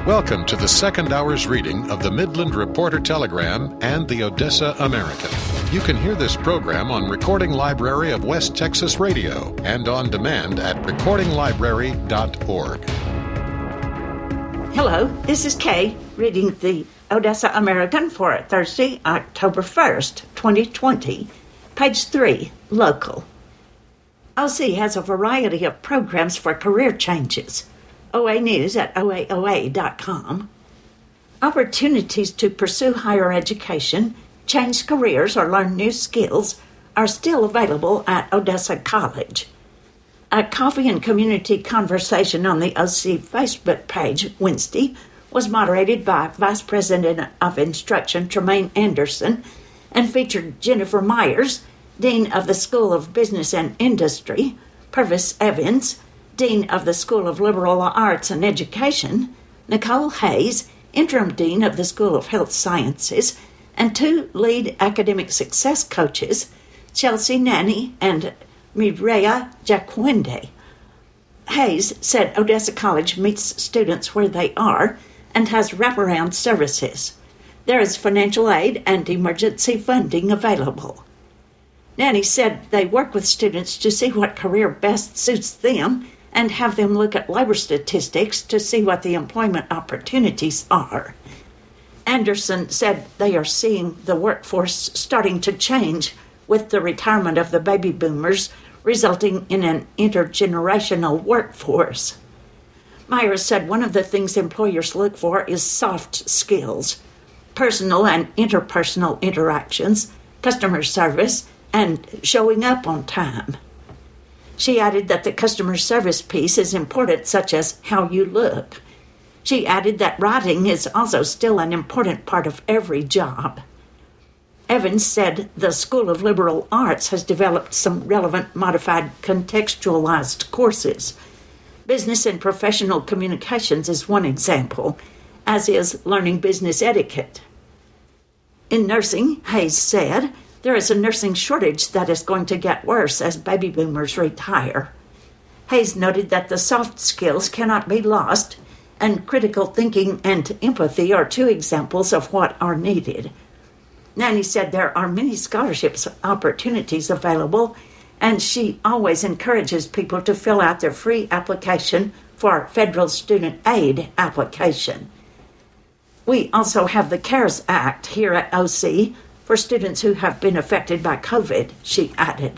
Welcome to the second hour's reading of the Midland Reporter Telegram and the Odessa American. You can hear this program on Recording Library of West Texas Radio and on demand at recordinglibrary.org. Hello, this is Kay reading the Odessa American for Thursday, October 1st, 2020. Page 3, Local. OC has a variety of programs for career changes. OA News at oaoa.com. Opportunities to pursue higher education, change careers, or learn new skills are still available at Odessa College. A coffee and community conversation on the OC Facebook page Wednesday was moderated by Vice President of Instruction Tremaine Anderson and featured Jennifer Myers, Dean of the School of Business and Industry, Purvis Evans, Dean of the School of Liberal Arts and Education, Nicole Hayes, Interim Dean of the School of Health Sciences, and two lead academic success coaches, Chelsea Nanny and Mireya Jacquinde. Hayes said Odessa College meets students where they are and has wraparound services. There is financial aid and emergency funding available. Nanny said they work with students to see what career best suits them and have them look at labor statistics to see what the employment opportunities are. Anderson said they are seeing the workforce starting to change with the retirement of the baby boomers, resulting in an intergenerational workforce. Myers said one of the things employers look for is soft skills, personal and interpersonal interactions, customer service, and showing up on time. She added that the customer service piece is important, such as how you look. She added that writing is also still an important part of every job. Evans said the School of Liberal Arts has developed some relevant modified contextualized courses. Business and professional communications is one example, as is learning business etiquette. In nursing, Hayes said, there is a nursing shortage that is going to get worse as baby boomers retire. Hayes noted that the soft skills cannot be lost, and critical thinking and empathy are two examples of what are needed. Nanny said there are many scholarships opportunities available, and she always encourages people to fill out their free application for federal student aid application. We also have the CARES Act here at OC for students who have been affected by COVID, she added.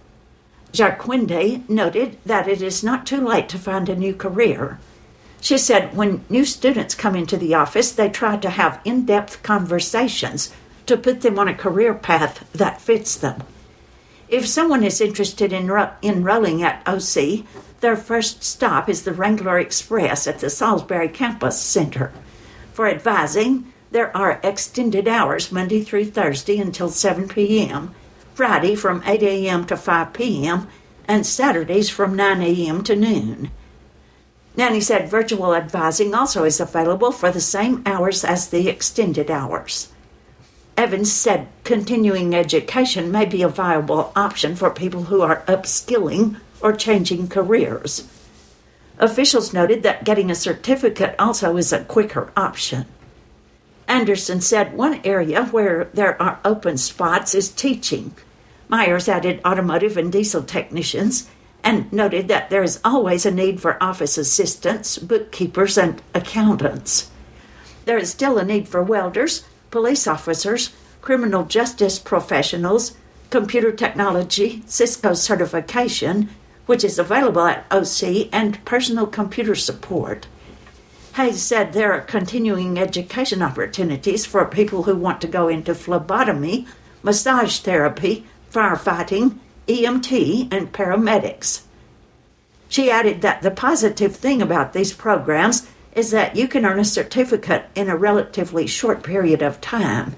Jacquinde noted that it is not too late to find a new career. She said when new students come into the office, they try to have in-depth conversations to put them on a career path that fits them. If someone is interested in enrolling at OC, their first stop is the Wrangler Express at the Salisbury Campus Center. For advising, there are extended hours Monday through Thursday until 7 p.m., Friday from 8 a.m. to 5 p.m., and Saturdays from 9 a.m. to noon. Nanny said virtual advising also is available for the same hours as the extended hours. Evans said continuing education may be a viable option for people who are upskilling or changing careers. Officials noted that getting a certificate also is a quicker option. Anderson said one area where there are open spots is teaching. Myers added automotive and diesel technicians and noted that there is always a need for office assistants, bookkeepers, and accountants. There is still a need for welders, police officers, criminal justice professionals, computer technology, Cisco certification, which is available at OC, and personal computer support. Hayes said there are continuing education opportunities for people who want to go into phlebotomy, massage therapy, firefighting, EMT, and paramedics. She added that the positive thing about these programs is that you can earn a certificate in a relatively short period of time.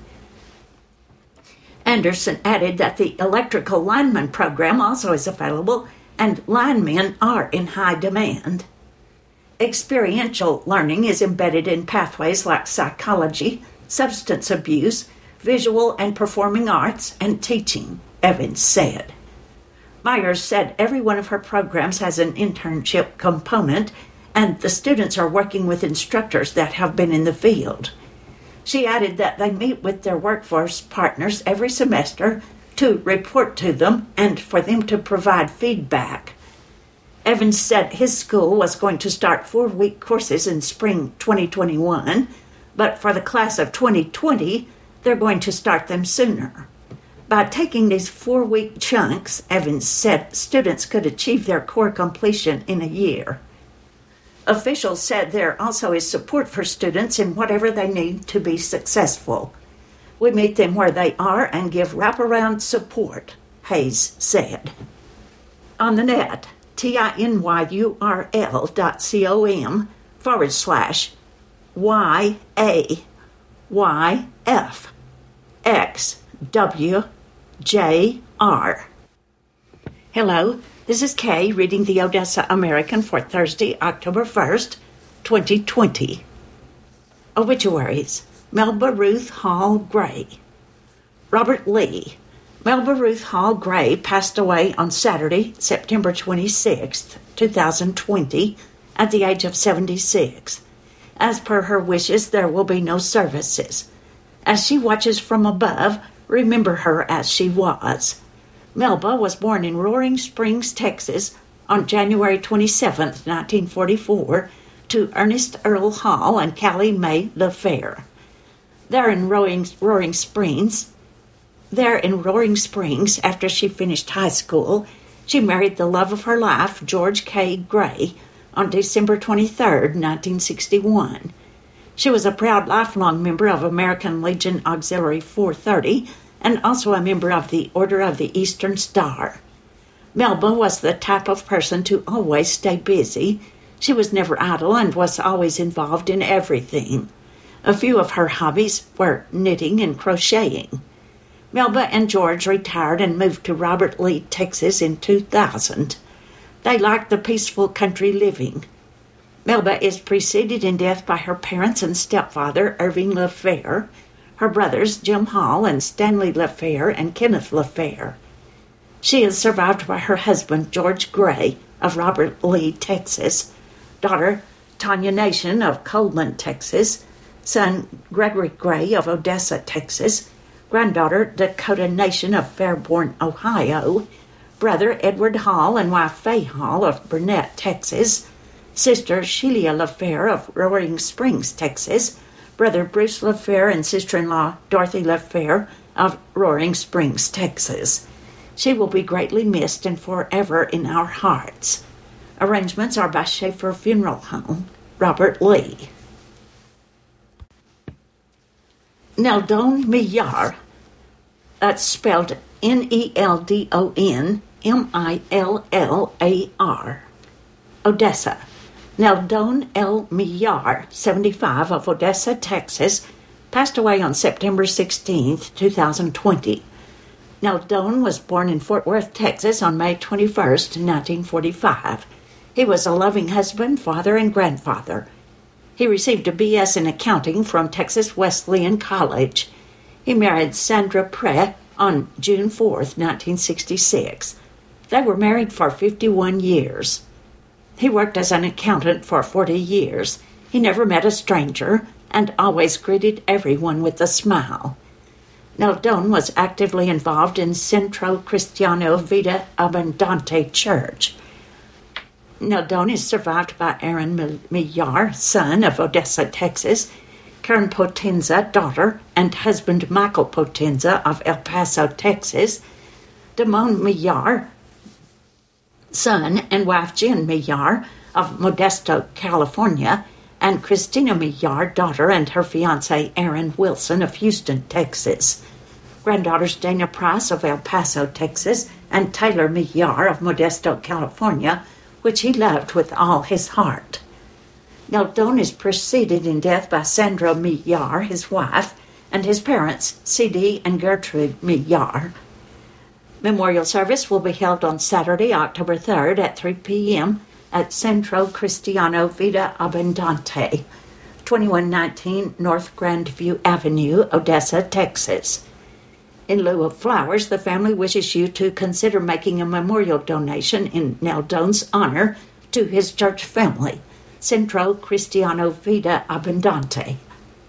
Anderson added that the electrical lineman program also is available, and linemen are in high demand. Experiential learning is embedded in pathways like psychology, substance abuse, visual and performing arts, and teaching, Evans said. Myers said every one of her programs has an internship component, and the students are working with instructors that have been in the field. She added that they meet with their workforce partners every semester to report to them and for them to provide feedback. Evans said his school was going to start 4-week courses in spring 2021, but for the class of 2020, they're going to start them sooner. By taking these 4-week chunks, Evans said students could achieve their core completion in a year. Officials said there also is support for students in whatever they need to be successful. We meet them where they are and give wraparound support, Hayes said. On the net, tinyurl.com/YAYFXWJR. Hello, this is Kay reading the Odessa American for Thursday, October 1st, 2020. Obituaries. Melba Ruth Hall Gray. Robert Lee. Melba Ruth Hall Gray passed away on Saturday, September 26, 2020, at the age of 76. As per her wishes, there will be no services. As she watches from above, remember her as she was. Melba was born in Roaring Springs, Texas, on January 27, 1944, to Ernest Earl Hall and Callie Mae LaFair. There in Roaring Springs, after she finished high school, she married the love of her life, George K. Gray, on December 23, 1961. She was a proud lifelong member of American Legion Auxiliary 430 and also a member of the Order of the Eastern Star. Melba was the type of person to always stay busy. She was never idle and was always involved in everything. A few of her hobbies were knitting and crocheting. Melba and George retired and moved to Robert Lee, Texas in 2000. They liked the peaceful country living. Melba is preceded in death by her parents and stepfather, Irving LaFair, her brothers, Jim Hall and Stanley LaFair and Kenneth LaFair. She is survived by her husband, George Gray, of Robert Lee, Texas, daughter, Tanya Nation of Coleman, Texas, son, Gregory Gray of Odessa, Texas, granddaughter, Dakota Nation of Fairborn, Ohio, brother, Edward Hall and wife, Faye Hall of Burnett, Texas, sister, Sheila LaFair of Roaring Springs, Texas, brother, Bruce LaFair and sister-in-law, Dorothy LaFair of Roaring Springs, Texas. She will be greatly missed and forever in our hearts. Arrangements are by Schaefer Funeral Home, Robert Lee. Neldon Millar, that's spelled Neldon Millar, Odessa. Neldon L. Millar, 75, of Odessa, Texas, passed away on September 16, 2020. Neldon was born in Fort Worth, Texas on May 21, 1945. He was a loving husband, father, and grandfather. He received a B.S. in accounting from Texas Wesleyan College. He married Sandra Preh on June 4, 1966. They were married for 51 years. He worked as an accountant for 40 years. He never met a stranger and always greeted everyone with a smile. Neldon was actively involved in Centro Cristiano Vida Abundante Church. Neldon is survived by Aaron Millar, son of Odessa, Texas, Karen Potenza, daughter, and husband Michael Potenza of El Paso, Texas, Damon Millar, son, and wife Jen Millar of Modesto, California, and Christina Millar, daughter, and her fiancé Aaron Wilson of Houston, Texas. Granddaughters Dana Price of El Paso, Texas, and Taylor Millar of Modesto, California, which he loved with all his heart. Neldon is preceded in death by Sandra Millar, his wife, and his parents, C.D. and Gertrude Millar. Memorial service will be held on Saturday, October 3rd at 3 p.m. at Centro Cristiano Vida Abundante, 2119 North Grandview Avenue, Odessa, Texas. In lieu of flowers, the family wishes you to consider making a memorial donation in Neldon's honor to his church family. Centro Cristiano Vida Abundante.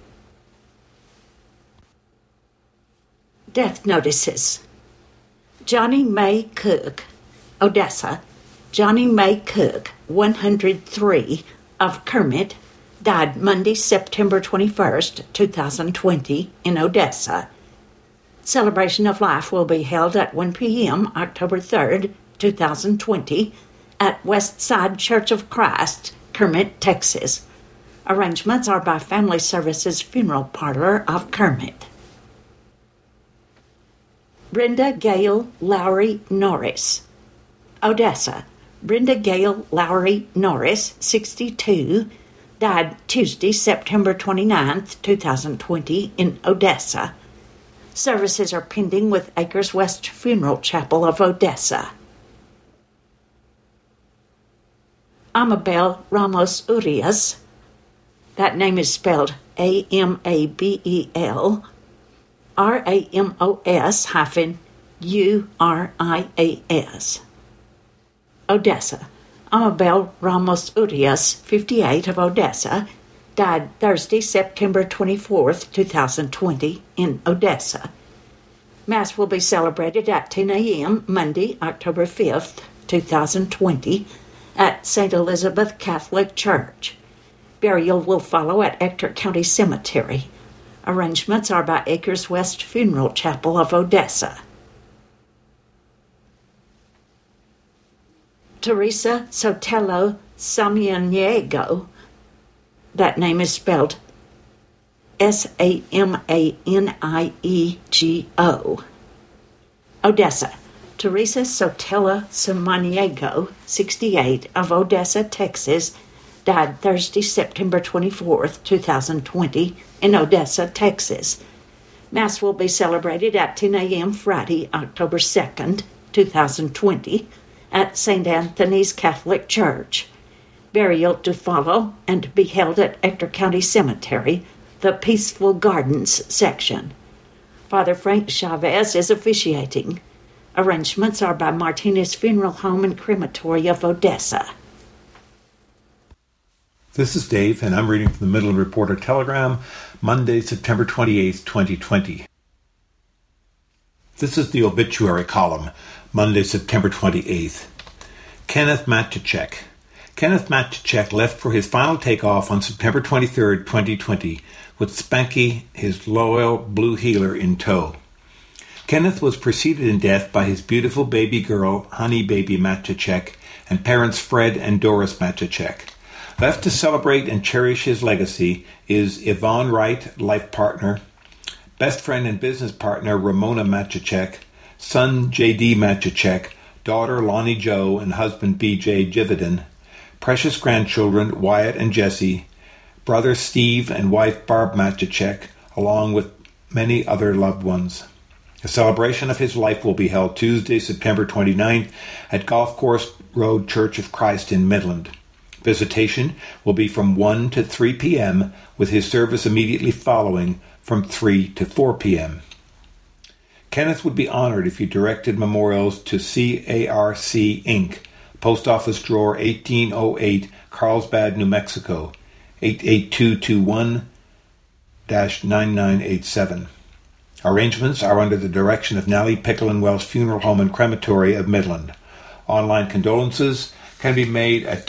Death notices. Johnny May Cook, Odessa. Johnny May Cook, 103, of Kermit, died Monday, September 21st, 2020, in Odessa. Celebration of life will be held at 1 p.m. October 3rd, 2020, at Westside Church of Christ, Kermit, Texas. Arrangements are by Family Services Funeral Parlor of Kermit. Brenda Gail Lowry Norris, Odessa. Brenda Gail Lowry Norris, 62, died Tuesday, September 29th, 2020, in Odessa. Services are pending with Acres West Funeral Chapel of Odessa. Amabel Ramos Urias, that name is spelled Amabel, Ramos-Urias. Odessa. Amabel Ramos Urias, 58, of Odessa, died Thursday, September 24th, 2020, in Odessa. Mass will be celebrated at 10 a.m. Monday, October 5th, 2020, at St. Elizabeth Catholic Church. Burial will follow at Ector County Cemetery. Arrangements are by Acres West Funeral Chapel of Odessa. Teresa Sotelo Samaniego, that name is spelled Samaniego. Odessa. Teresa Sotelo Samaniego, 68, of Odessa, Texas, died Thursday, September 24th, 2020, in Odessa, Texas. Mass will be celebrated at 10 a.m. Friday, October 2nd, 2020, at St. Anthony's Catholic Church. Burial to follow and be held at Ector County Cemetery, the Peaceful Gardens section. Father Frank Chavez is officiating. Arrangements are by Martinez Funeral Home and Crematory of Odessa. This is Dave, and I'm reading from the Midland Reporter Telegram, Monday, September 28th, 2020. This is the obituary column, Monday, September 28th. Kenneth Matichek. Kenneth Matichek left for his final takeoff on September 23rd, 2020, with Spanky, his loyal blue heeler, in tow. Kenneth was preceded in death by his beautiful baby girl, Honey Baby Matichek, and parents Fred and Doris Matichek. Left to celebrate and cherish his legacy is Yvonne Wright, life partner, best friend and business partner Ramona Matichek, son J.D. Matichek, daughter Lonnie Jo and husband B.J. Jividan, precious grandchildren Wyatt and Jesse, brother Steve and wife Barb Matichek, along with many other loved ones. A celebration of his life will be held Tuesday, September 29th at Golf Course Road Church of Christ in Midland. Visitation will be from 1 to 3 p.m., with his service immediately following from 3 to 4 p.m. Kenneth would be honored if you directed memorials to CARC Inc., Post Office Drawer 1808, Carlsbad, New Mexico, 88221-9987. Arrangements are under the direction of Nally Pickle and Wells Funeral Home and Crematory of Midland. Online condolences can be made at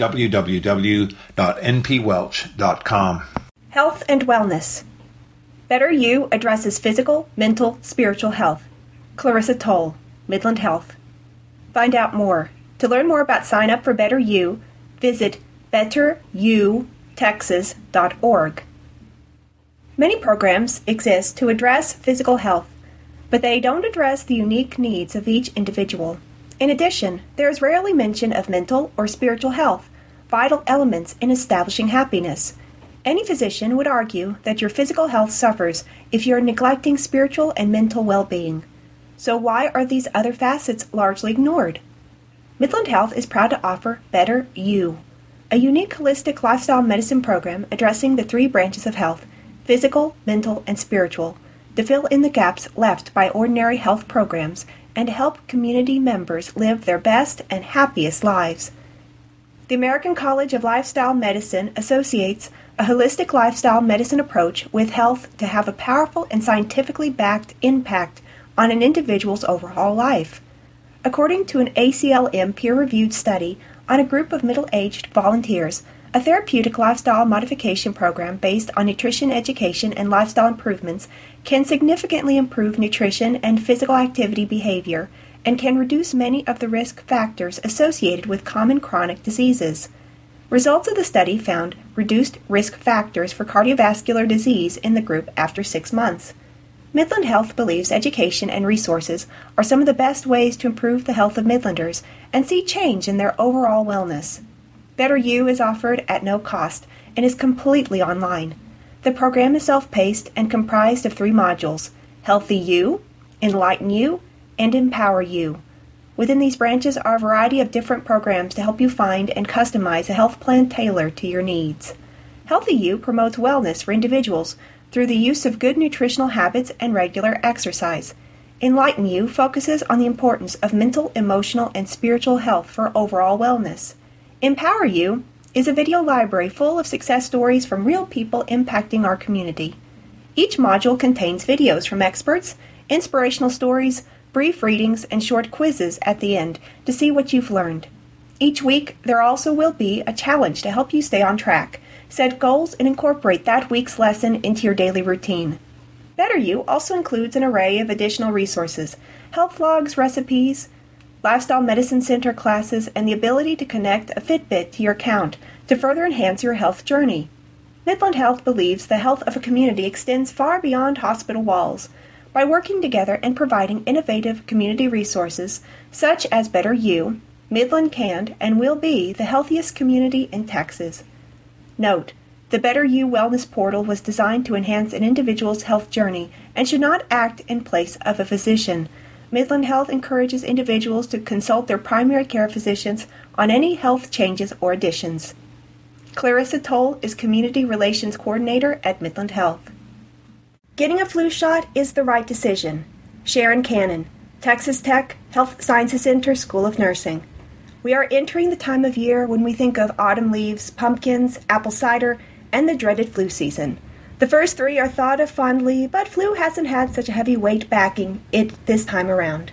www.npwelch.com. Health and wellness. Better You addresses physical, mental, spiritual health. Clarissa Toll, Midland Health. Find out more. To learn more about sign up for Better You, visit betteryoutexas.org. Many programs exist to address physical health, but they don't address the unique needs of each individual. In addition, there is rarely mention of mental or spiritual health, vital elements in establishing happiness. Any physician would argue that your physical health suffers if you're neglecting spiritual and mental well-being. So why are these other facets largely ignored? Midland Health is proud to offer Better You, a unique holistic lifestyle medicine program addressing the three branches of health, physical, mental, and spiritual, to fill in the gaps left by ordinary health programs and to help community members live their best and happiest lives. The American College of Lifestyle Medicine associates a holistic lifestyle medicine approach with health to have a powerful and scientifically backed impact on an individual's overall life. According to an ACLM peer-reviewed study on a group of middle-aged volunteers, a therapeutic lifestyle modification program based on nutrition education and lifestyle improvements can significantly improve nutrition and physical activity behavior and can reduce many of the risk factors associated with common chronic diseases. Results of the study found reduced risk factors for cardiovascular disease in the group after 6 months. Midland Health believes education and resources are some of the best ways to improve the health of Midlanders and see change in their overall wellness. Better You is offered at no cost and is completely online. The program is self-paced and comprised of 3 modules: Healthy You, Enlighten You, and Empower You. Within these branches are a variety of different programs to help you find and customize a health plan tailored to your needs. Healthy You promotes wellness for individuals through the use of good nutritional habits and regular exercise. Enlighten You focuses on the importance of mental, emotional, and spiritual health for overall wellness. Empower You is a video library full of success stories from real people impacting our community. Each module contains videos from experts, inspirational stories, brief readings, and short quizzes at the end to see what you've learned. Each week, there also will be a challenge to help you stay on track, set goals, and incorporate that week's lesson into your daily routine. Better You also includes an array of additional resources, health logs, recipes, lifestyle medicine center classes, and the ability to connect a Fitbit to your account to further enhance your health journey. Midland Health believes the health of a community extends far beyond hospital walls. By working together and providing innovative community resources such as Better You, Midland can and will be the healthiest community in Texas. Note, the Better You Wellness Portal was designed to enhance an individual's health journey and should not act in place of a physician. Midland Health encourages individuals to consult their primary care physicians on any health changes or additions. Clarissa Toll is Community Relations Coordinator at Midland Health. Getting a flu shot is the right decision. Sharon Cannon, Texas Tech Health Sciences Center School of Nursing. We are entering the time of year when we think of autumn leaves, pumpkins, apple cider, and the dreaded flu season. The first 3 are thought of fondly, but flu hasn't had such a heavy weight backing it this time around.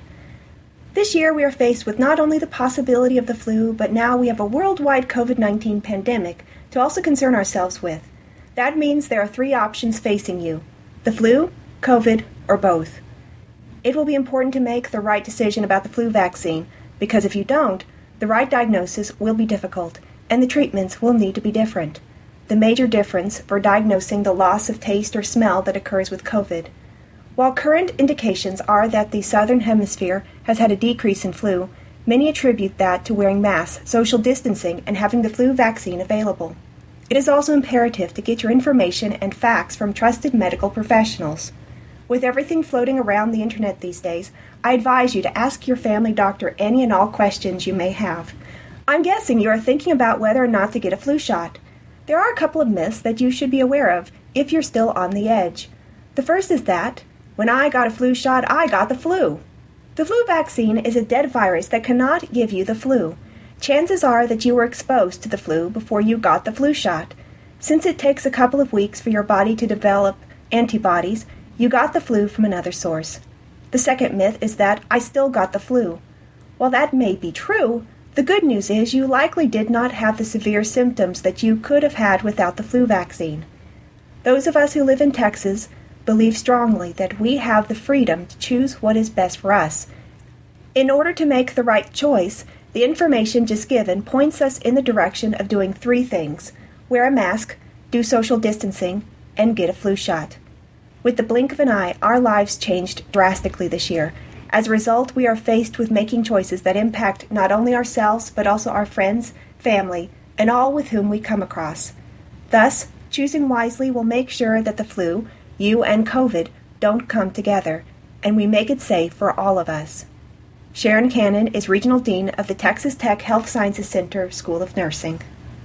This year we are faced with not only the possibility of the flu, but now we have a worldwide COVID-19 pandemic to also concern ourselves with. That means there are 3 options facing you: the flu, COVID, or both. It will be important to make the right decision about the flu vaccine, because if you don't, the right diagnosis will be difficult, and the treatments will need to be different. The major difference for diagnosing the loss of taste or smell that occurs with COVID. While current indications are that the Southern Hemisphere has had a decrease in flu, many attribute that to wearing masks, social distancing, and having the flu vaccine available. It is also imperative to get your information and facts from trusted medical professionals. With everything floating around the internet these days, I advise you to ask your family doctor any and all questions you may have. I'm guessing you are thinking about whether or not to get a flu shot. There are a couple of myths that you should be aware of if you're still on the edge. The first is that, when I got a flu shot, I got the flu. The flu vaccine is a dead virus that cannot give you the flu. Chances are that you were exposed to the flu before you got the flu shot. Since it takes a couple of weeks for your body to develop antibodies, you got the flu from another source. The second myth is that I still got the flu. While that may be true, the good news is you likely did not have the severe symptoms that you could have had without the flu vaccine. Those of us who live in Texas believe strongly that we have the freedom to choose what is best for us. In order to make the right choice, the information just given points us in the direction of doing 3 things: wear a mask, do social distancing, and get a flu shot. With the blink of an eye, our lives changed drastically this year. As a result, we are faced with making choices that impact not only ourselves, but also our friends, family, and all with whom we come across. Thus, choosing wisely will make sure that the flu, you and COVID, don't come together, and we make it safe for all of us. Sharon Cannon is Regional Dean of the Texas Tech Health Sciences Center School of Nursing.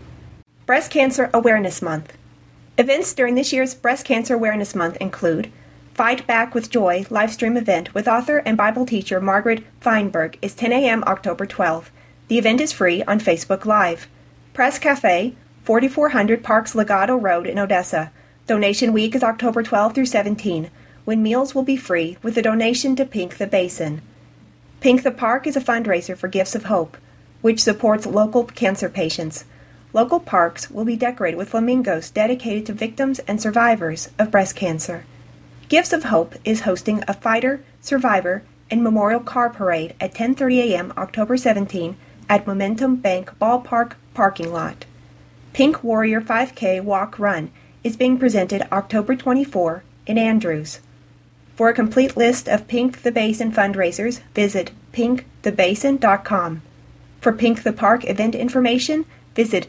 Breast Cancer Awareness Month. Events during this year's Breast Cancer Awareness Month include Fight Back with Joy livestream event with author and Bible teacher Margaret Feinberg is 10 a.m. October 12th. The event is free on Facebook Live. Press Cafe, 4400 Parks Legato Road in Odessa. Donation week is October 12 through 17, when meals will be free with a donation to Pink the Basin. Pink the Park is a fundraiser for Gifts of Hope, which supports local cancer patients. Local parks will be decorated with flamingos dedicated to victims and survivors of breast cancer. Gifts of Hope is hosting a fighter, survivor, and memorial car parade at 10:30 a.m. October 17 at Momentum Bank Ballpark parking lot. Pink Warrior 5K Walk Run is being presented October 24 in Andrews. For a complete list of Pink the Basin fundraisers, visit pinkthebasin.com. For Pink the Park event information, visit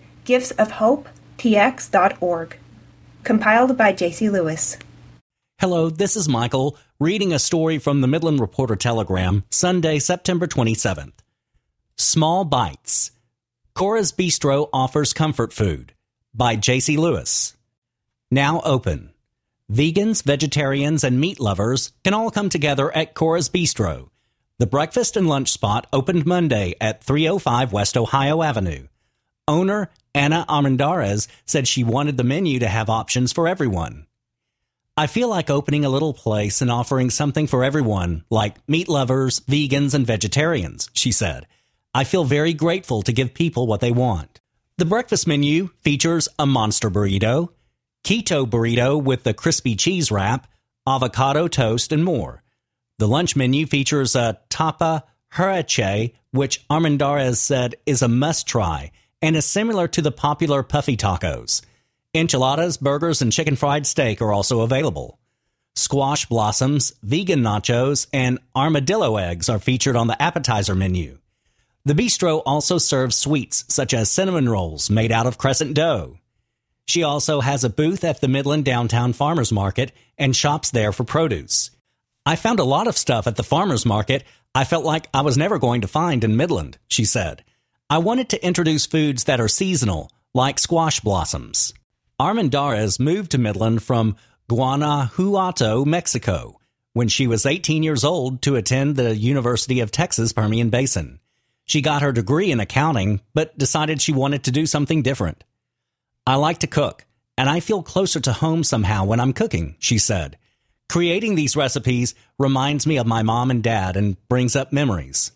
giftsofhopetx.org. Compiled by J.C. Lewis. Hello, this is Michael, reading a story from the Midland Reporter-Telegram, Sunday, September 27th. Small Bites. Cora's Bistro offers comfort food, by J.C. Lewis. Now open. Vegans, vegetarians, and meat lovers can all come together at Cora's Bistro. The breakfast and lunch spot opened Monday at 305 West Ohio Avenue. Owner Ana Armendariz said she wanted the menu to have options for everyone. I feel like opening a little place and offering something for everyone, like meat lovers, vegans, and vegetarians, she said. I feel very grateful to give people what they want. The breakfast menu features a monster burrito, keto burrito with the crispy cheese wrap, avocado toast, and more. The lunch menu features a tapa hurache, which Armendariz said is a must-try and is similar to the popular puffy tacos. Enchiladas, burgers, and chicken fried steak are also available. Squash blossoms, vegan nachos, and armadillo eggs are featured on the appetizer menu. The bistro also serves sweets such as cinnamon rolls made out of crescent dough. She also has a booth at the Midland Downtown Farmers Market and shops there for produce. I found a lot of stuff at the farmers market I felt like I was never going to find in Midland, she said. I wanted to introduce foods that are seasonal, like squash blossoms. Armendariz moved to Midland from Guanajuato, Mexico, when she was 18 years old to attend the University of Texas Permian Basin. She got her degree in accounting, but decided she wanted to do something different. I like to cook, and I feel closer to home somehow when I'm cooking, she said. Creating these recipes reminds me of my mom and dad and brings up memories.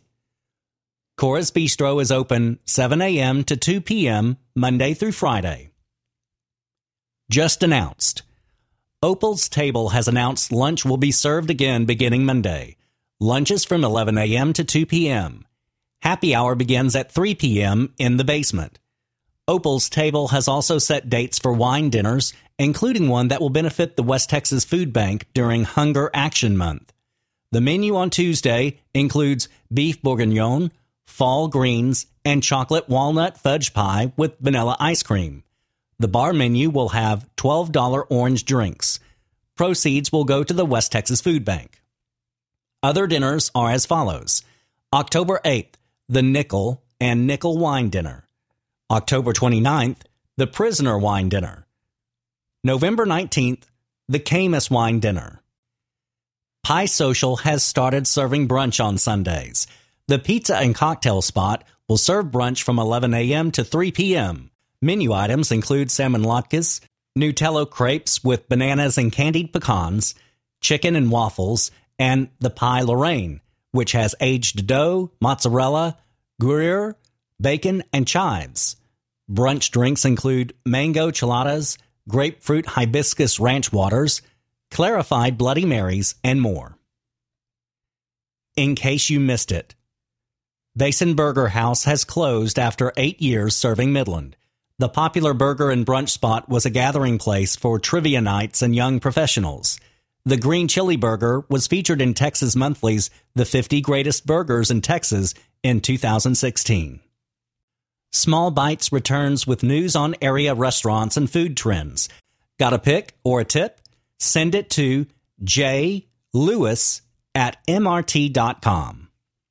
Cora's Bistro is open 7 a.m. to 2 p.m. Monday through Friday. Just announced. Opal's Table has announced lunch will be served again beginning Monday. Lunch is from 11 a.m. to 2 p.m. Happy hour begins at 3 p.m. in the basement. Opal's Table has also set dates for wine dinners, including one that will benefit the West Texas Food Bank during Hunger Action Month. The menu on Tuesday includes beef bourguignon, fall greens, and chocolate walnut fudge pie with vanilla ice cream. The bar menu will have $12 orange drinks. Proceeds will go to the West Texas Food Bank. Other dinners are as follows. October 8th, the Nickel and Nickel Wine Dinner. October 29th, the Prisoner Wine Dinner. November 19th, the Camus Wine Dinner. Pie Social has started serving brunch on Sundays. The Pizza and Cocktail Spot will serve brunch from 11 a.m. to 3 p.m. Menu items include salmon latkes, Nutello crepes with bananas and candied pecans, chicken and waffles, and the Pie Lorraine, which has aged dough, mozzarella, Gruyere, bacon, and chives. Brunch drinks include mango cheladas, grapefruit hibiscus ranch waters, clarified Bloody Marys, and more. In case you missed it, Basin Burger House has closed after 8 years serving Midland. The popular burger and brunch spot was a gathering place for trivia nights and young professionals. The Green Chili Burger was featured in Texas Monthly's The 50 Greatest Burgers in Texas in 2016. Small Bites returns with news on area restaurants and food trends. Got a pick or a tip? Send it to jlewis@mrt.com.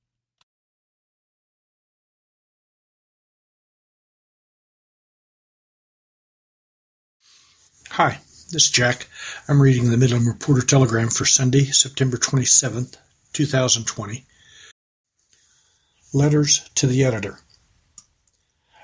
Hi, this is Jack. I'm reading the Midland Reporter-Telegram for Sunday, September 27th, 2020. Letters to the Editor.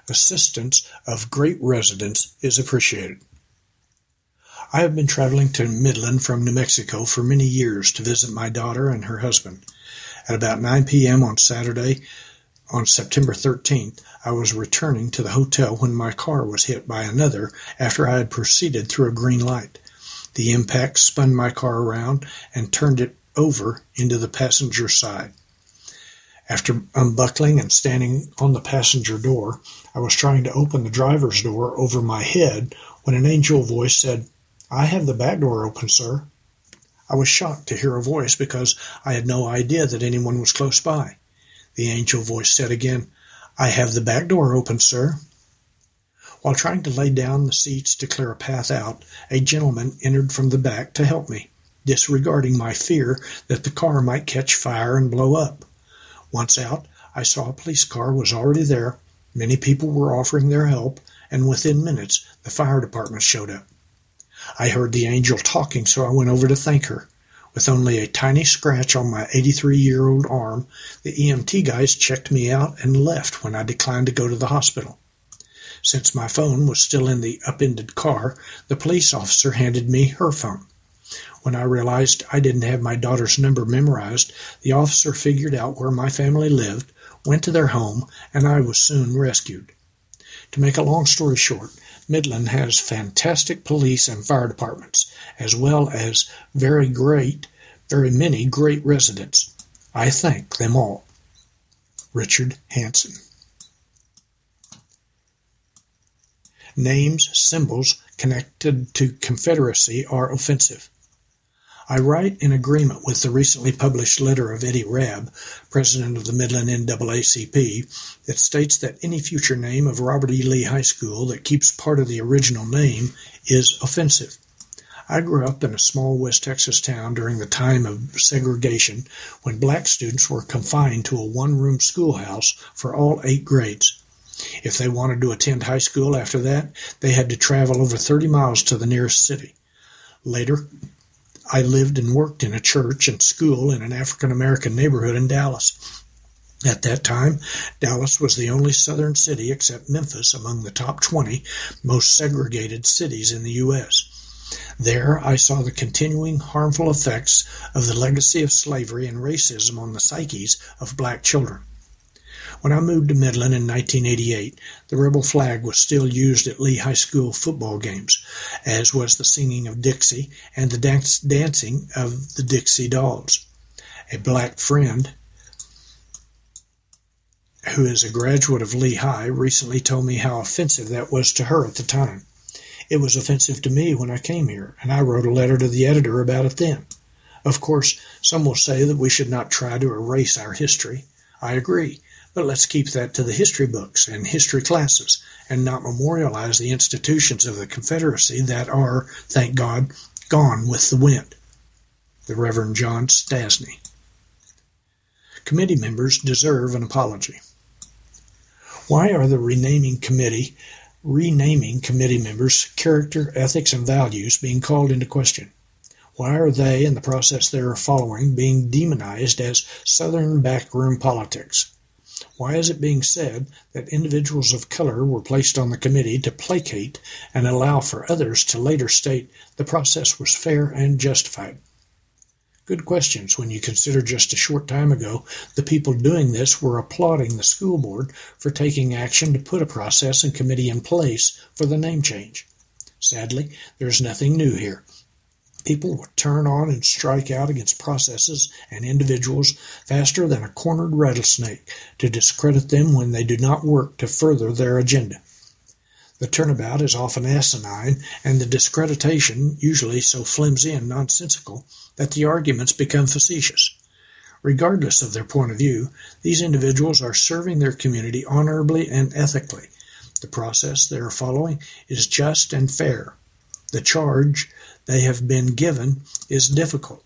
assistance of great residents is appreciated. I have been traveling to Midland from New Mexico for many years to visit my daughter and her husband. At about 9 p.m. on Saturday, on September 13th, I was returning to the hotel when my car was hit by another after I had proceeded through a green light. The impact spun my car around and turned it over into the passenger side. After unbuckling and standing on the passenger door, I was trying to open the driver's door over my head when an angel voice said, "I have the back door open, sir." I was shocked to hear a voice because I had no idea that anyone was close by. The angel voice said again, "I have the back door open, sir." While trying to lay down the seats to clear a path out, a gentleman entered from the back to help me, disregarding my fear that the car might catch fire and blow up. Once out, I saw a police car was already there, many people were offering their help, and within minutes the fire department showed up. I heard the angel talking, so I went over to thank her. With only a tiny scratch on my 83-year-old arm, the EMT guys checked me out and left when I declined to go to the hospital. Since my phone was still in the upended car, the police officer handed me her phone. When I realized I didn't have my daughter's number memorized, the officer figured out where my family lived, went to their home, and I was soon rescued. To make a long story short, Midland has fantastic police and fire departments, as well as very many great residents. I thank them all. Richard Hansen. Names, symbols connected to Confederacy are offensive. I write in agreement with the recently published letter of Eddie Rabb, president of the Midland NAACP, that states that any future name of Robert E. Lee High School that keeps part of the original name is offensive. I grew up in a small West Texas town during the time of segregation when black students were confined to a one-room schoolhouse for all 8 grades. If they wanted to attend high school after that, they had to travel over 30 miles to the nearest city. Later, I lived and worked in a church and school in an African-American neighborhood in Dallas. At that time, Dallas was the only southern city except Memphis among the top 20 most segregated cities in the U.S. There, I saw the continuing harmful effects of the legacy of slavery and racism on the psyches of black children. When I moved to Midland in 1988, the rebel flag was still used at Lee High School football games, as was the singing of Dixie and the dancing of the Dixie Dolls. A black friend, who is a graduate of Lee High, recently told me how offensive that was to her at the time. It was offensive to me when I came here, and I wrote a letter to the editor about it then. Of course, some will say that we should not try to erase our history. I agree. But let's keep that to the history books and history classes and not memorialize the institutions of the Confederacy that are, thank God, gone with the wind. The Reverend John Stasny. Committee members deserve an apology. Why are the renaming committee members' character, ethics, and values being called into question? Why are they and the process they are following being demonized as Southern backroom politics? Why is it being said that individuals of color were placed on the committee to placate and allow for others to later state the process was fair and justified? Good questions when you consider just a short time ago the people doing this were applauding the school board for taking action to put a process and committee in place for the name change. Sadly, there's nothing new here. People will turn on and strike out against processes and individuals faster than a cornered rattlesnake to discredit them when they do not work to further their agenda. The turnabout is often asinine, and the discreditation usually so flimsy and nonsensical that the arguments become facetious. Regardless of their point of view, these individuals are serving their community honorably and ethically. The process they are following is just and fair. The charge they have been given is difficult,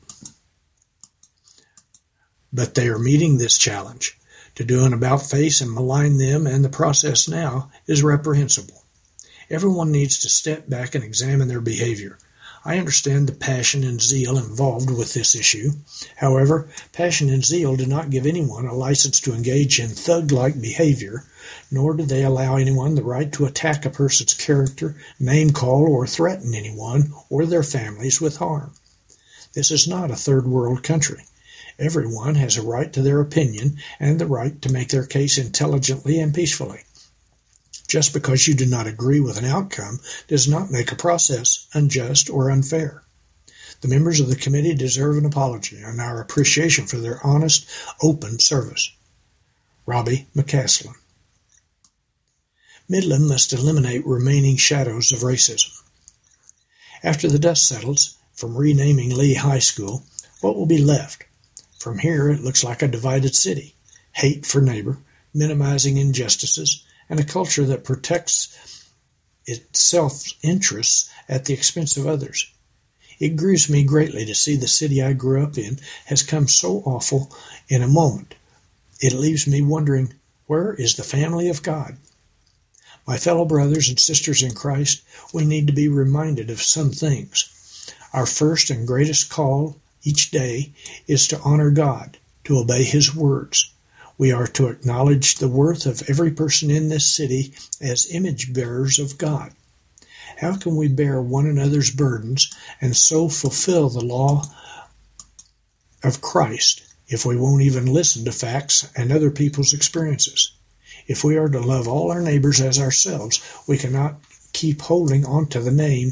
but they are meeting this challenge. To do an about-face and malign them and the process now is reprehensible. Everyone needs to step back and examine their behavior. I understand the passion and zeal involved with this issue. However, passion and zeal do not give anyone a license to engage in thug-like behavior, nor do they allow anyone the right to attack a person's character, name-call, or threaten anyone or their families with harm. This is not a third-world country. Everyone has a right to their opinion and the right to make their case intelligently and peacefully. Just because you do not agree with an outcome does not make a process unjust or unfair. The members of the committee deserve an apology and our appreciation for their honest, open service. Robbie McCaslin. Midland must eliminate remaining shadows of racism. After the dust settles from renaming Lee High School, what will be left? From here, it looks like a divided city, hate for neighbor, minimizing injustices, and a culture that protects its self-interests at the expense of others. It grieves me greatly to see the city I grew up in has come so awful in a moment. It leaves me wondering, where is the family of God? My fellow brothers and sisters in Christ, we need to be reminded of some things. Our first and greatest call each day is to honor God, to obey His words. We are to acknowledge the worth of every person in this city as image bearers of God. How can we bear one another's burdens and so fulfill the law of Christ if we won't even listen to facts and other people's experiences? If we are to love all our neighbors as ourselves, we cannot keep holding on to the name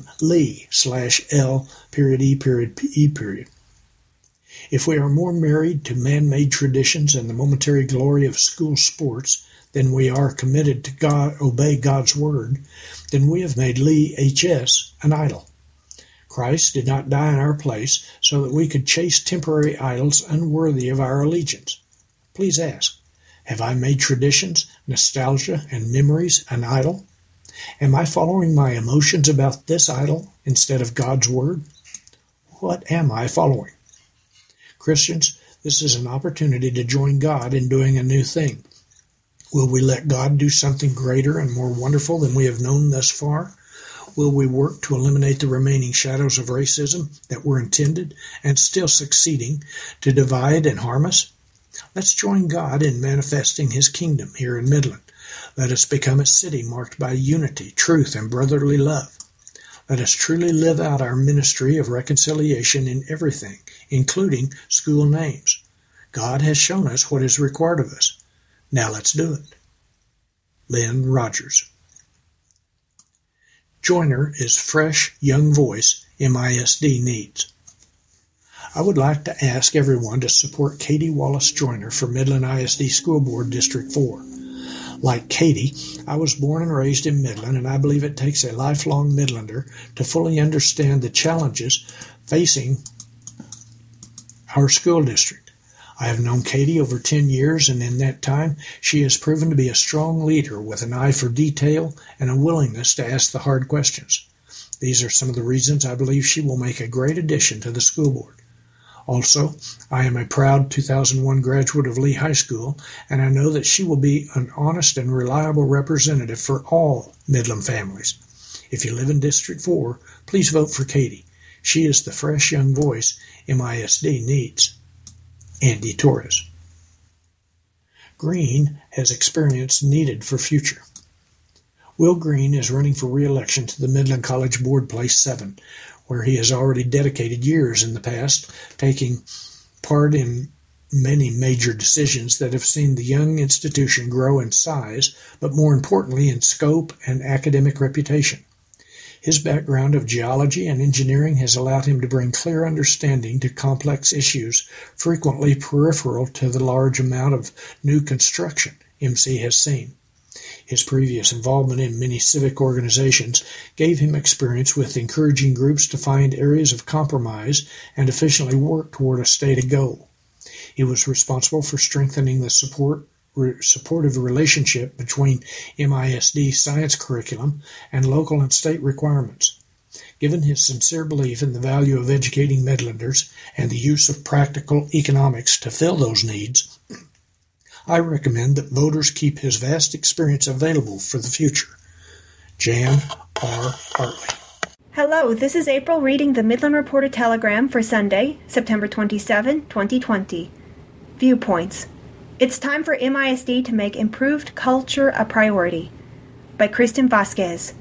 Lee/L.E. If we are more married to man-made traditions and the momentary glory of school sports than we are committed to obey God's word, then we have made Lee HS an idol. Christ did not die in our place so that we could chase temporary idols unworthy of our allegiance. Please ask, have I made traditions, nostalgia, and memories an idol? Am I following my emotions about this idol instead of God's word? What am I following? Christians, this is an opportunity to join God in doing a new thing. Will we let God do something greater and more wonderful than we have known thus far? Will we work to eliminate the remaining shadows of racism that were intended and still succeeding to divide and harm us? Let's join God in manifesting His kingdom here in Midland. Let us become a city marked by unity, truth, and brotherly love. Let us truly live out our ministry of reconciliation in everything, including school names. God has shown us what is required of us. Now let's do it. Lynn Rogers. Joyner is fresh, young voice MISD needs. I would like to ask everyone to support Katie Wallace Joyner for Midland ISD School Board District 4. Like Katie, I was born and raised in Midland, and I believe it takes a lifelong Midlander to fully understand the challenges facing our school district. I have known Katie over 10 years, and in that time, she has proven to be a strong leader with an eye for detail and a willingness to ask the hard questions. These are some of the reasons I believe she will make a great addition to the school board. Also, I am a proud 2001 graduate of Lee High School, and I know that she will be an honest and reliable representative for all Midland families. If you live in District 4, please vote for Katie. She is the fresh young voice MISD needs. Andy Torres. Green has experience needed for future. Will Green is running for re-election to the Midland College Board Place 7, where he has already dedicated years in the past, taking part in many major decisions that have seen the young institution grow in size, but more importantly in scope and academic reputation. His background of geology and engineering has allowed him to bring clear understanding to complex issues, frequently peripheral to the large amount of new construction MC has seen. His previous involvement in many civic organizations gave him experience with encouraging groups to find areas of compromise and efficiently work toward a stated goal. He was responsible for strengthening the supportive relationship between MISD science curriculum and local and state requirements. Given his sincere belief in the value of educating Midlanders and the use of practical economics to fill those needs, I recommend that voters keep his vast experience available for the future. Jan R. Hartley. Hello, this is April reading the Midland Reporter Telegram for Sunday, September 27, 2020. Viewpoints. It's time for MISD to make improved culture a priority. By Kristen Vasquez.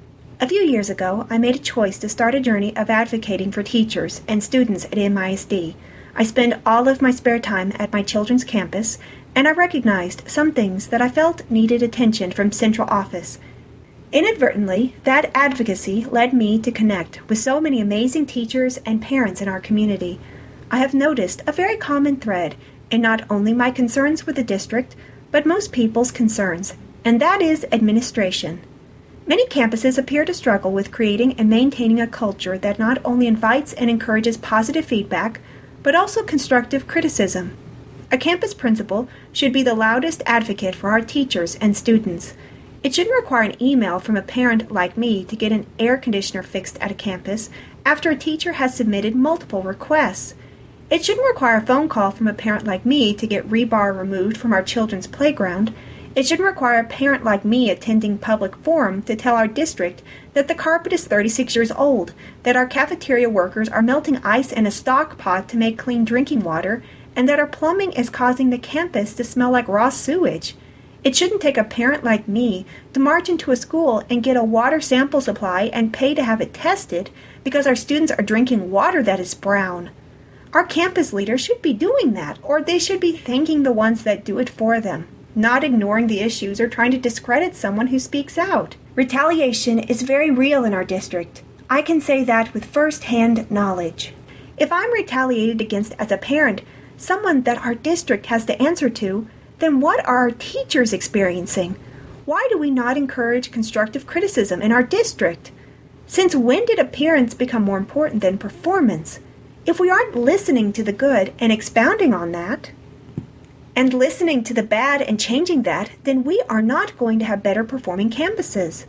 A few years ago, I made a choice to start a journey of advocating for teachers and students at MISD. I spend all of my spare time at my children's campus, and I recognized some things that I felt needed attention from central office. Inadvertently, that advocacy led me to connect with so many amazing teachers and parents in our community. I have noticed a very common thread in not only my concerns with the district, but most people's concerns, and that is administration. Many campuses appear to struggle with creating and maintaining a culture that not only invites and encourages positive feedback, but also constructive criticism. A campus principal should be the loudest advocate for our teachers and students. It shouldn't require an email from a parent like me to get an air conditioner fixed at a campus after a teacher has submitted multiple requests. It shouldn't require a phone call from a parent like me to get rebar removed from our children's playground. It shouldn't require a parent like me attending public forum to tell our district that the carpet is 36 years old, that our cafeteria workers are melting ice in a stock pot to make clean drinking water, and that our plumbing is causing the campus to smell like raw sewage. It shouldn't take a parent like me to march into a school and get a water sample supply and pay to have it tested because our students are drinking water that is brown. Our campus leaders should be doing that, or they should be thanking the ones that do it for them, not ignoring the issues or trying to discredit someone who speaks out. Retaliation is very real in our district. I can say that with first-hand knowledge. If I'm retaliated against as a parent, someone that our district has to answer to, then what are our teachers experiencing? Why do we not encourage constructive criticism in our district? Since when did appearance become more important than performance? If we aren't listening to the good and expounding on that, and listening to the bad and changing that, then we are not going to have better performing campuses.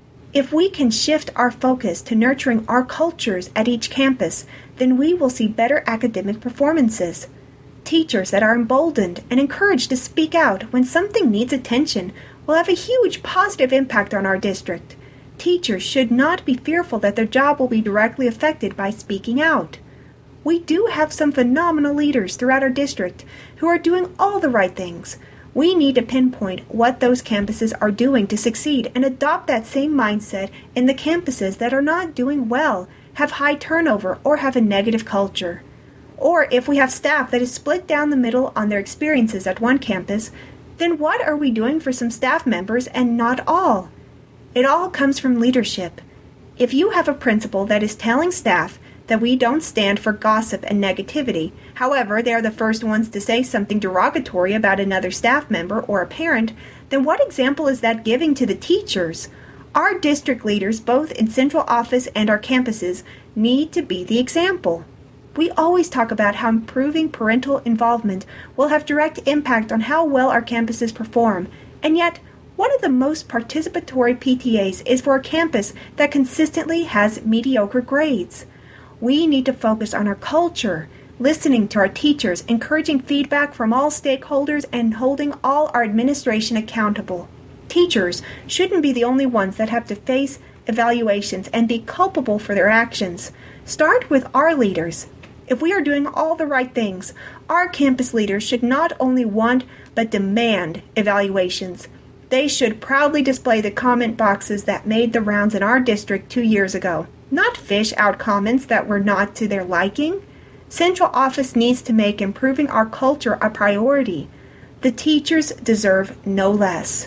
If we can shift our focus to nurturing our cultures at each campus, then we will see better academic performances. Teachers that are emboldened and encouraged to speak out when something needs attention will have a huge positive impact on our district. Teachers should not be fearful that their job will be directly affected by speaking out. We do have some phenomenal leaders throughout our district who are doing all the right things. We need to pinpoint what those campuses are doing to succeed and adopt that same mindset in the campuses that are not doing well, have high turnover, or have a negative culture. Or if we have staff that is split down the middle on their experiences at one campus, then what are we doing for some staff members and not all? It all comes from leadership. If you have a principal that is telling staff that we don't stand for gossip and negativity, however, they are the first ones to say something derogatory about another staff member or a parent, then what example is that giving to the teachers? Our district leaders, both in central office and our campuses, need to be the example. We always talk about how improving parental involvement will have direct impact on how well our campuses perform, and yet one of the most participatory PTAs is for a campus that consistently has mediocre grades. We need to focus on our culture, listening to our teachers, encouraging feedback from all stakeholders, and holding all our administration accountable. Teachers shouldn't be the only ones that have to face evaluations and be culpable for their actions. Start with our leaders. If we are doing all the right things, our campus leaders should not only want but demand evaluations. They should proudly display the comment boxes that made the rounds in our district 2 years ago, not fish out comments that were not to their liking. Central office needs to make improving our culture a priority. The teachers deserve no less.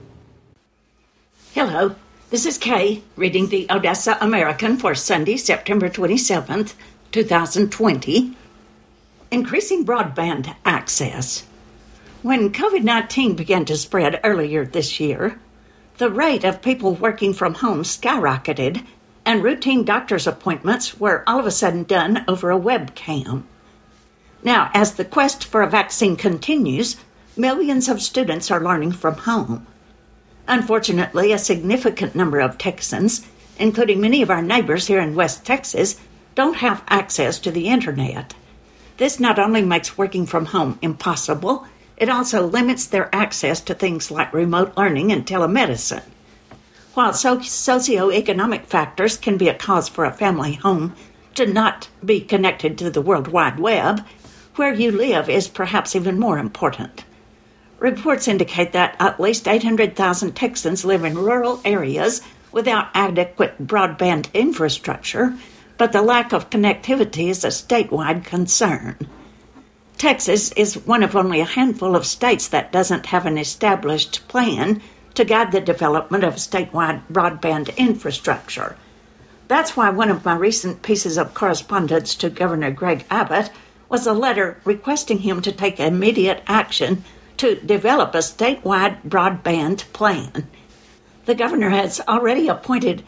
Hello, this is Kay reading the Odessa American for Sunday, September 27th, 2020. Increasing broadband access. When COVID-19 began to spread earlier this year, the rate of people working from home skyrocketed, and routine doctor's appointments were all of a sudden done over a webcam. Now, as the quest for a vaccine continues, millions of students are learning from home. Unfortunately, a significant number of Texans, including many of our neighbors here in West Texas, don't have access to the internet. This not only makes working from home impossible, it also limits their access to things like remote learning and telemedicine. While socioeconomic factors can be a cause for a family home to not be connected to the World Wide Web, where you live is perhaps even more important. Reports indicate that at least 800,000 Texans live in rural areas without adequate broadband infrastructure, but the lack of connectivity is a statewide concern. Texas is one of only a handful of states that doesn't have an established plan to guide the development of statewide broadband infrastructure. That's why one of my recent pieces of correspondence to Governor Greg Abbott was a letter requesting him to take immediate action to develop a statewide broadband plan. The governor has already appointed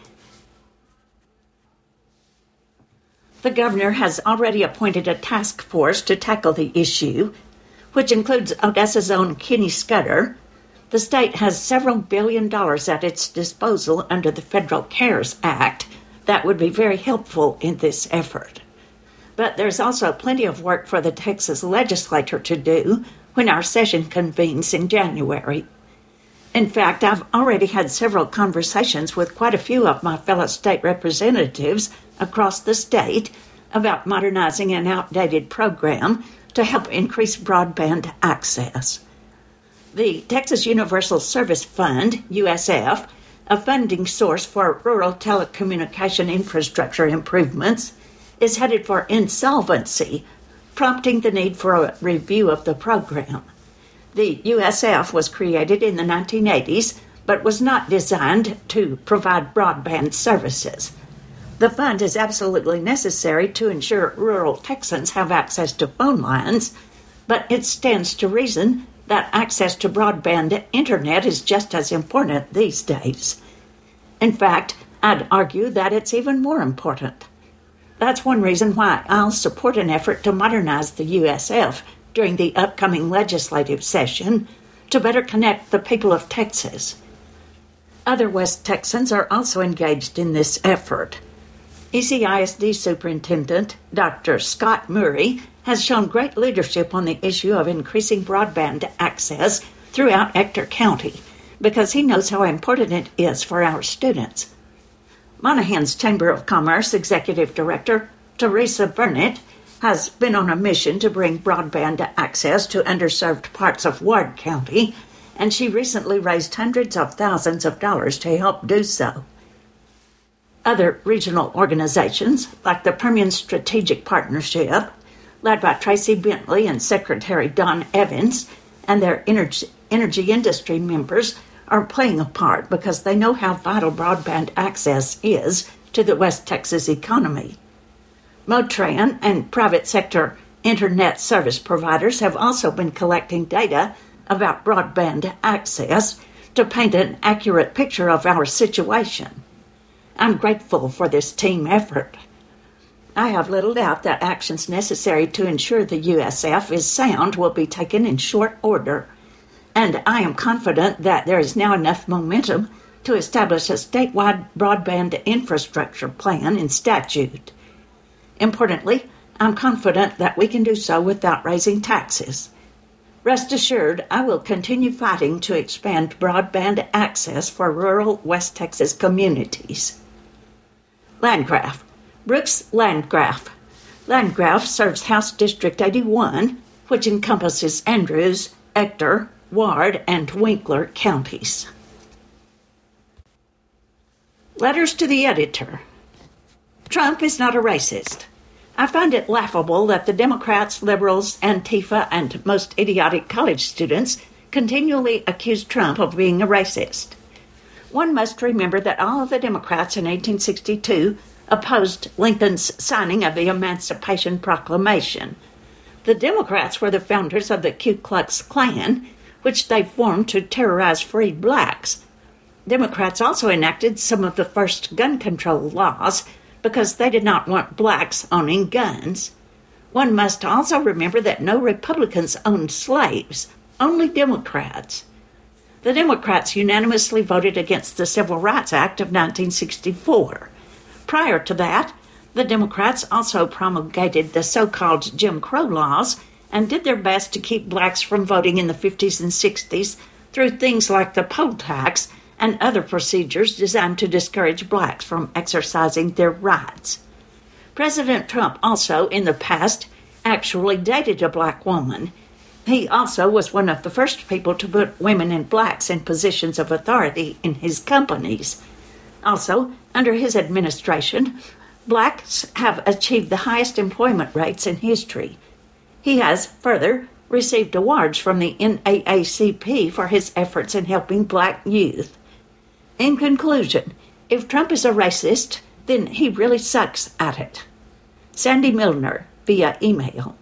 a task force to tackle the issue, which includes Odessa's own Kenny Scudder. The state has several $1 billion at its disposal under the Federal CARES Act that would be very helpful in this effort. But there's also plenty of work for the Texas legislature to do when our session convenes in January. In fact, I've already had several conversations with quite a few of my fellow state representatives across the state about modernizing an outdated program to help increase broadband access. The Texas Universal Service Fund, USF, a funding source for rural telecommunication infrastructure improvements, is headed for insolvency, prompting the need for a review of the program. The USF was created in the 1980s, but was not designed to provide broadband services. The fund is absolutely necessary to ensure rural Texans have access to phone lines, but it stands to reason that access to broadband internet is just as important these days. In fact, I'd argue that it's even more important. That's one reason why I'll support an effort to modernize the USF during the upcoming legislative session to better connect the people of Texas. Other West Texans are also engaged in this effort. ECISD Superintendent Dr. Scott Murray has shown great leadership on the issue of increasing broadband access throughout Ector County because he knows how important it is for our students. Monahans Chamber of Commerce Executive Director Teresa Burnett has been on a mission to bring broadband access to underserved parts of Ward County, and she recently raised hundreds of thousands of dollars to help do so. Other regional organizations, like the Permian Strategic Partnership, led by Tracy Bentley and Secretary Don Evans, and their energy industry members, are playing a part because they know how vital broadband access is to the West Texas economy. Motran and private sector internet service providers have also been collecting data about broadband access to paint an accurate picture of our situation. I'm grateful for this team effort. I have little doubt that actions necessary to ensure the USF is sound will be taken in short order, and I am confident that there is now enough momentum to establish a statewide broadband infrastructure plan in statute. Importantly, I'm confident that we can do so without raising taxes. Rest assured, I will continue fighting to expand broadband access for rural West Texas communities. Landgraf. Brooks Landgraf. Landgraf serves House District 81, which encompasses Andrews, Ector, Ward, and Winkler counties. Letters to the editor. Trump is not a racist. I find it laughable that the Democrats, liberals, Antifa, and most idiotic college students continually accuse Trump of being a racist. One must remember that all of the Democrats in 1862 opposed Lincoln's signing of the Emancipation Proclamation. The Democrats were the founders of the Ku Klux Klan, which they formed to terrorize freed blacks. Democrats also enacted some of the first gun control laws because they did not want blacks owning guns. One must also remember that no Republicans owned slaves, only Democrats. The Democrats unanimously voted against the Civil Rights Act of 1964. Prior to that, the Democrats also promulgated the so-called Jim Crow laws and did their best to keep blacks from voting in the 50s and 60s through things like the poll tax and other procedures designed to discourage blacks from exercising their rights. President Trump also, in the past, actually dated a black woman. He also was one of the first people to put women and blacks in positions of authority in his companies. Also, under his administration, blacks have achieved the highest employment rates in history. He has, further, received awards from the NAACP for his efforts in helping black youth. In conclusion, if Trump is a racist, then he really sucks at it. Sandy Milner, via email.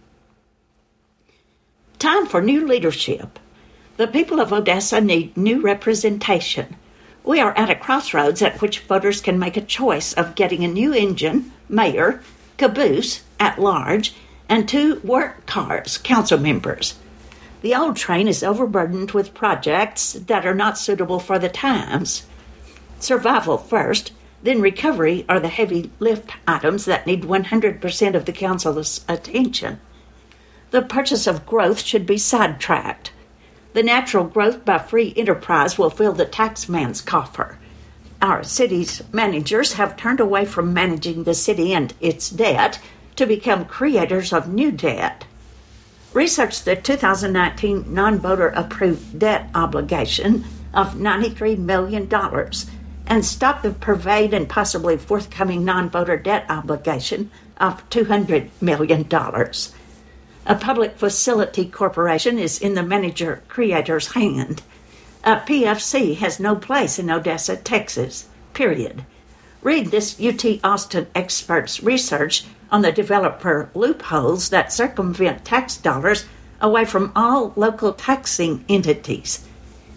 Time for new leadership. The people of Odessa need new representation. We are at a crossroads at which voters can make a choice of getting a new engine, mayor, caboose, at large, and 2 work cars, council members. The old train is overburdened with projects that are not suitable for the times. Survival first, then recovery are the heavy lift items that need 100% of the council's attention. The purchase of growth should be sidetracked. The natural growth by free enterprise will fill the taxman's coffer. Our city's managers have turned away from managing the city and its debt to become creators of new debt. Research the 2019 non-voter approved debt obligation of $93 million and stop the purveyed and possibly forthcoming non-voter debt obligation of $200 million. A public facility corporation is in the manager-creator's hand. A PFC has no place in Odessa, Texas, period. Read this UT Austin expert's research on the developer loopholes that circumvent tax dollars away from all local taxing entities.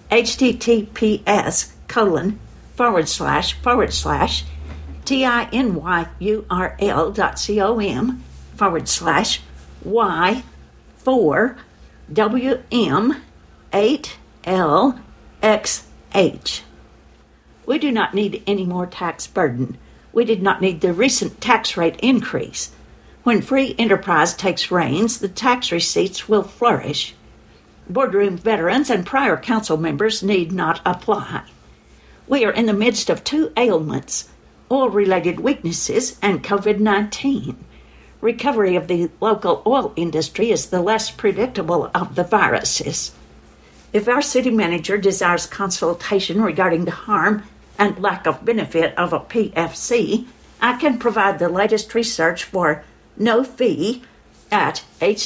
https://TINY.com/Y4WM8LXH. We do not need any more tax burden. We did not need the recent tax rate increase. When free enterprise takes reins, the tax receipts will flourish. Boardroom veterans and prior council members need not apply. We are in the midst of 2 ailments, oil-related weaknesses and COVID-19. Recovery of the local oil industry is the less predictable of the viruses. If our city manager desires consultation regarding the harm and lack of benefit of a PFC, I can provide the latest research for no fee at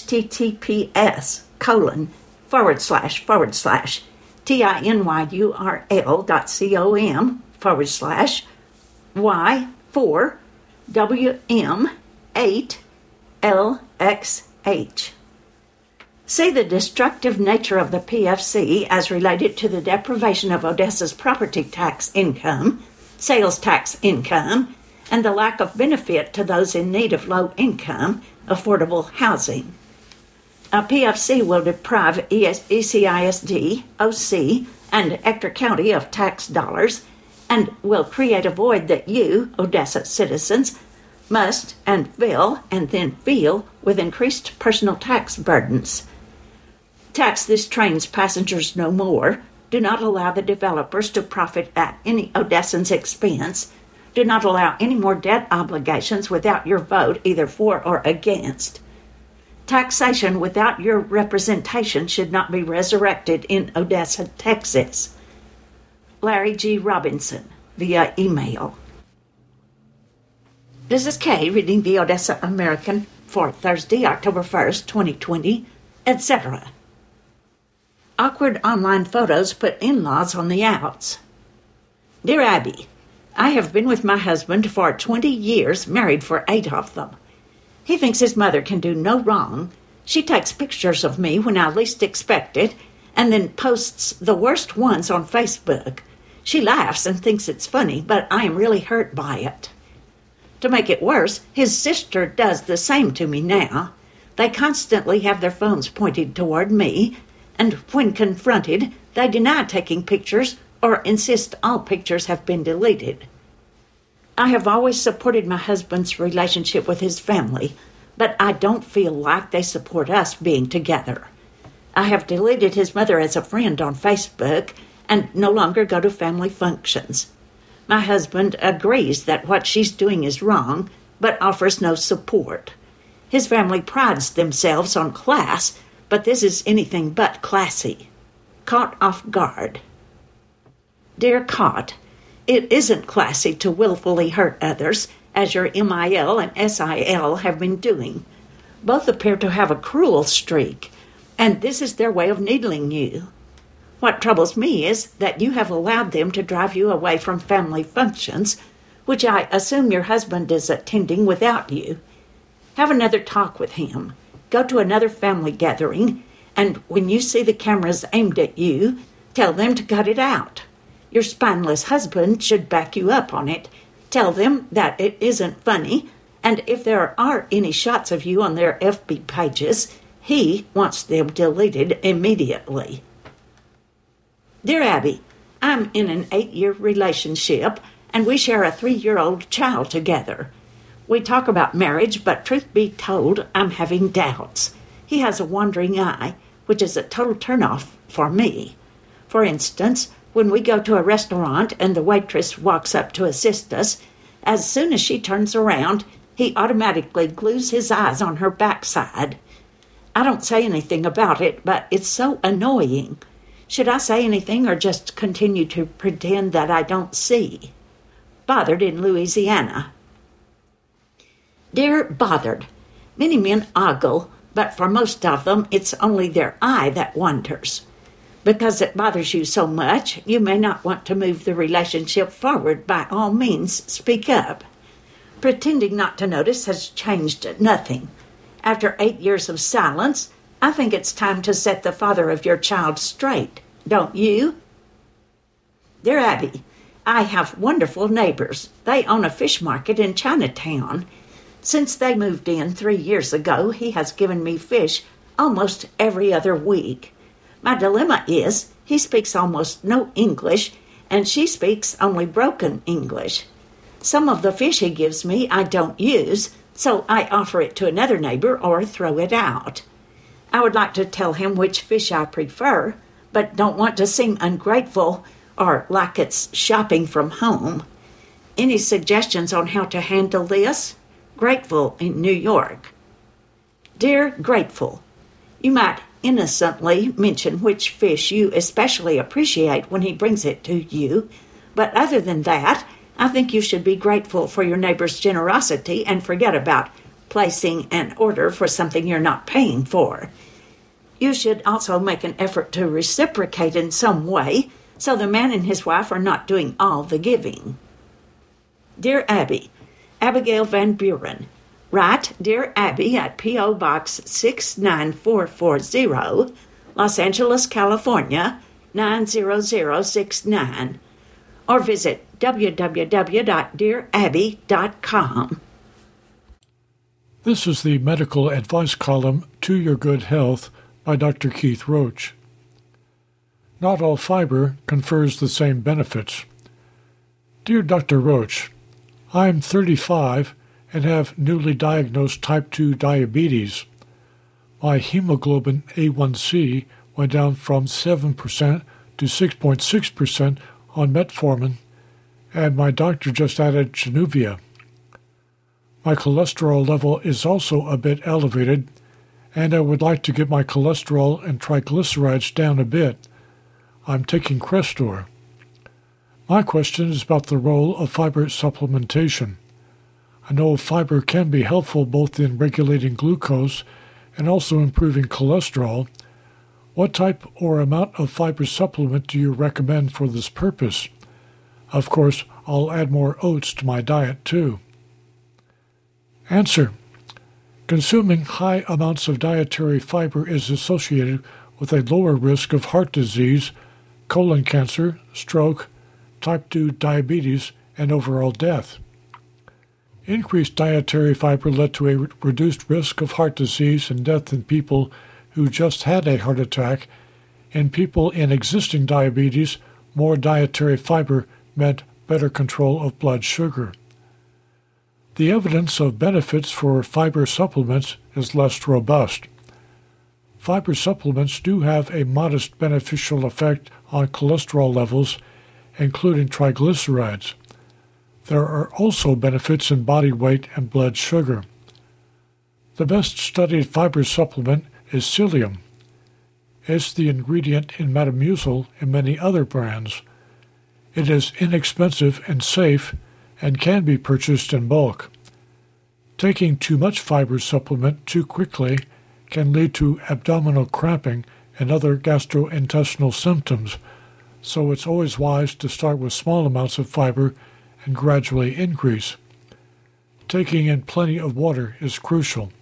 https://TINY.com/Y4WM8LXH. See the destructive nature of the PFC as related to the deprivation of Odessa's property tax income, sales tax income, and the lack of benefit to those in need of low-income, affordable housing. A PFC will deprive ECISD, OC, and Ector County of tax dollars and will create a void that you, Odessa citizens, must and will and then feel with increased personal tax burdens. Tax this train's passengers no more. Do not allow the developers to profit at any Odessans' expense. Do not allow any more debt obligations without your vote, either for or against. Taxation without your representation should not be resurrected in Odessa, Texas. Larry G. Robinson, via email. This is Kay reading the Odessa American for Thursday, October 1st, 2020, etc. Awkward online photos put in-laws on the outs. Dear Abby, I have been with my husband for 20 years, married for 8 of them. He thinks his mother can do no wrong. She takes pictures of me when I least expect it, and then posts the worst ones on Facebook. She laughs and thinks it's funny, but I am really hurt by it. To make it worse, his sister does the same to me now. They constantly have their phones pointed toward me, and when confronted, they deny taking pictures or insist all pictures have been deleted. I have always supported my husband's relationship with his family, but I don't feel like they support us being together. I have deleted his mother as a friend on Facebook and no longer go to family functions. My husband agrees that what she's doing is wrong, but offers no support. His family prides themselves on class, but this is anything but classy. Caught off guard. Dear Caught, it isn't classy to willfully hurt others, as your MIL and SIL have been doing. Both appear to have a cruel streak, and this is their way of needling you. What troubles me is that you have allowed them to drive you away from family functions, which I assume your husband is attending without you. Have another talk with him. Go to another family gathering, and when you see the cameras aimed at you, tell them to cut it out. Your spineless husband should back you up on it. Tell them that it isn't funny, and if there are any shots of you on their FB pages, he wants them deleted immediately. Dear Abby, I'm in an 8-year relationship, and we share a 3-year-old child together. We talk about marriage, but truth be told, I'm having doubts. He has a wandering eye, which is a total turnoff for me. For instance, when we go to a restaurant and the waitress walks up to assist us, as soon as she turns around, he automatically glues his eyes on her backside. I don't say anything about it, but it's so annoying. Should I say anything or just continue to pretend that I don't see? Bothered in Louisiana. Dear Bothered, many men ogle, but for most of them it's only their eye that wanders. Because it bothers you so much, you may not want to move the relationship forward. By all means, speak up. Pretending not to notice has changed nothing. After 8 years of silence, I think it's time to set the father of your child straight, don't you? Dear Abby, I have wonderful neighbors. They own a fish market in Chinatown. Since they moved in 3 years ago, he has given me fish almost every other week. My dilemma is he speaks almost no English, and she speaks only broken English. Some of the fish he gives me I don't use, so I offer it to another neighbor or throw it out. I would like to tell him which fish I prefer, but don't want to seem ungrateful or like it's shopping from home. Any suggestions on how to handle this? Grateful in New York. Dear Grateful, you might innocently mention which fish you especially appreciate when he brings it to you, but other than that, I think you should be grateful for your neighbor's generosity and forget about placing an order for something you're not paying for. You should also make an effort to reciprocate in some way, so the man and his wife are not doing all the giving. Dear Abby, Abigail Van Buren, write Dear Abby at P.O. Box 69440, Los Angeles, California, 90069, or visit www.dearabby.com. This is the medical advice column To Your Good Health by Dr. Keith Roach. Not all fiber confers the same benefits. Dear Dr. Roach, I'm 35 and have newly diagnosed type 2 diabetes. My hemoglobin A1C went down from 7% to 6.6% on metformin, and my doctor just added Januvia. My cholesterol level is also a bit elevated, and I would like to get my cholesterol and triglycerides down a bit. I'm taking Crestor. My question is about the role of fiber supplementation. I know fiber can be helpful both in regulating glucose and also improving cholesterol. What type or amount of fiber supplement do you recommend for this purpose? Of course, I'll add more oats to my diet too. Answer. Consuming high amounts of dietary fiber is associated with a lower risk of heart disease, colon cancer, stroke, type 2 diabetes, and overall death. Increased dietary fiber led to a reduced risk of heart disease and death in people who just had a heart attack. In people in existing diabetes, more dietary fiber meant better control of blood sugar. The evidence of benefits for fiber supplements is less robust. Fiber supplements do have a modest beneficial effect on cholesterol levels, including triglycerides. There are also benefits in body weight and blood sugar. The best studied fiber supplement is psyllium. It's the ingredient in Metamucil and many other brands. It is inexpensive and safe and can be purchased in bulk. Taking too much fiber supplement too quickly can lead to abdominal cramping and other gastrointestinal symptoms, so it's always wise to start with small amounts of fiber and gradually increase. Taking in plenty of water is crucial.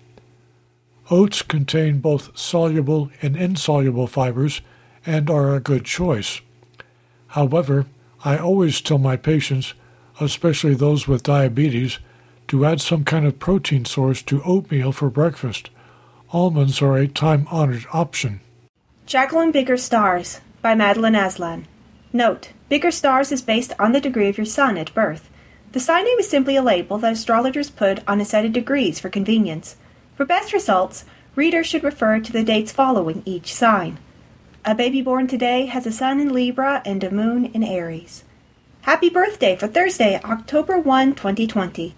Oats contain both soluble and insoluble fibers and are a good choice. However, I always tell my patients, especially those with diabetes, to add some kind of protein source to oatmeal for breakfast. Almonds are a time-honored option. Jacqueline Bigger Stars by Madeline Aslan. Note, Bigger Stars is based on the degree of your sun at birth. The sign name is simply a label that astrologers put on a set of degrees for convenience. For best results, readers should refer to the dates following each sign. A baby born today has a sun in Libra and a moon in Aries. Happy birthday for Thursday, October 1, 2020.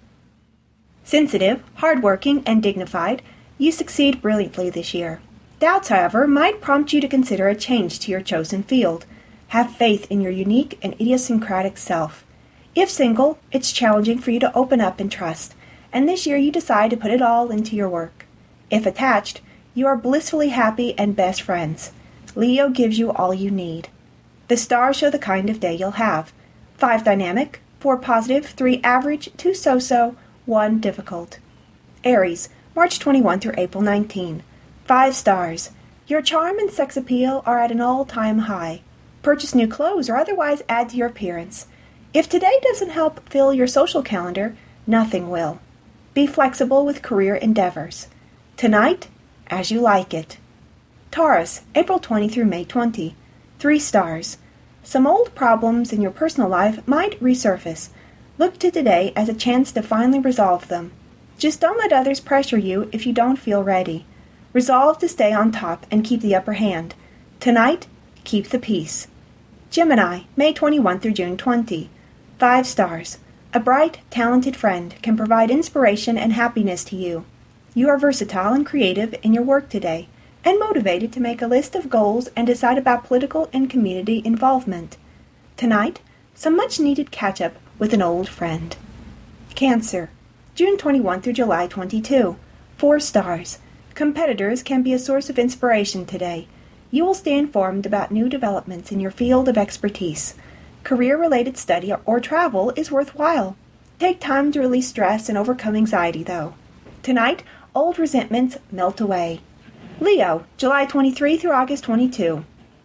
Sensitive, hardworking, and dignified, you succeed brilliantly this year. Doubts, however, might prompt you to consider a change to your chosen field. Have faith in your unique and idiosyncratic self. If single, it's challenging for you to open up and trust, and this year you decide to put it all into your work. If attached, you are blissfully happy and best friends. Leo gives you all you need. The stars show the kind of day you'll have. 5 dynamic, 4 positive, 3 average, 2 so-so, 1 difficult. Aries, March 21 through April 19. 5 stars. Your charm and sex appeal are at an all-time high. Purchase new clothes or otherwise add to your appearance. If today doesn't help fill your social calendar, nothing will. Be flexible with career endeavors. Tonight, as you like it. Taurus, April 20 through May 20. 3 stars. Some old problems in your personal life might resurface. Look to today as a chance to finally resolve them. Just don't let others pressure you if you don't feel ready. Resolve to stay on top and keep the upper hand. Tonight, keep the peace. Gemini, May 21 through June 20. 5 stars. A bright, talented friend can provide inspiration and happiness to you. You are versatile and creative in your work today, and motivated to make a list of goals and decide about political and community involvement. Tonight, some much-needed catch-up with an old friend. Cancer, June 21 through July 22. 4 stars. Competitors can be a source of inspiration today. You will stay informed about new developments in your field of expertise. Career-related study or travel is worthwhile. Take time to release stress and overcome anxiety, though. Tonight, old resentments melt away. Leo, July 23 through August 22.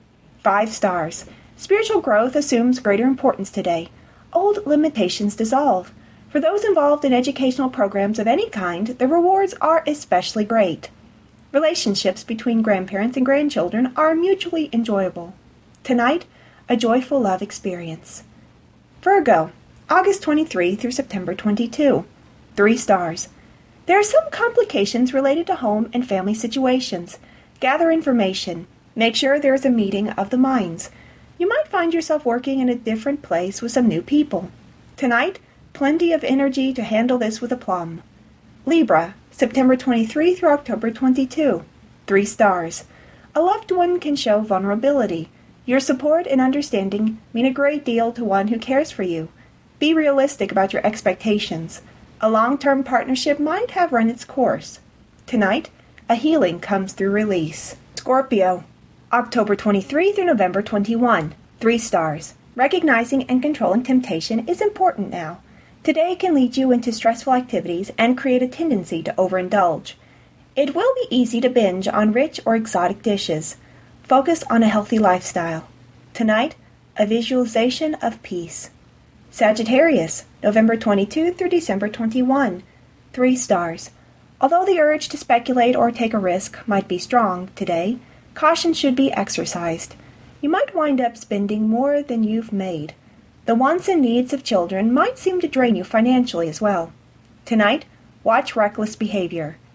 5 stars. Spiritual growth assumes greater importance today. Old limitations dissolve. For those involved in educational programs of any kind, the rewards are especially great. Relationships between grandparents and grandchildren are mutually enjoyable. Tonight, a joyful love experience. Virgo, August 23 through September 22. 3 stars. There are some complications related to home and family situations. Gather information. Make sure there is a meeting of the minds. You might find yourself working in a different place with some new people. Tonight, plenty of energy to handle this with aplomb. Libra, September 23 through October 22. 3 stars. A loved one can show vulnerability. Your support and understanding mean a great deal to one who cares for you. Be realistic about your expectations. A long-term partnership might have run its course. Tonight, a healing comes through release. Scorpio, October 23 through November 21. 3 stars. Recognizing and controlling temptation is important now. Today can lead you into stressful activities and create a tendency to overindulge. It will be easy to binge on rich or exotic dishes. Focus on a healthy lifestyle. Tonight, a visualization of peace. Sagittarius, November 22 through December 21. 3 stars. Although the urge to speculate or take a risk might be strong today, caution should be exercised. You might wind up spending more than you've made. The wants and needs of children might seem to drain you financially as well. Tonight, watch reckless behavior.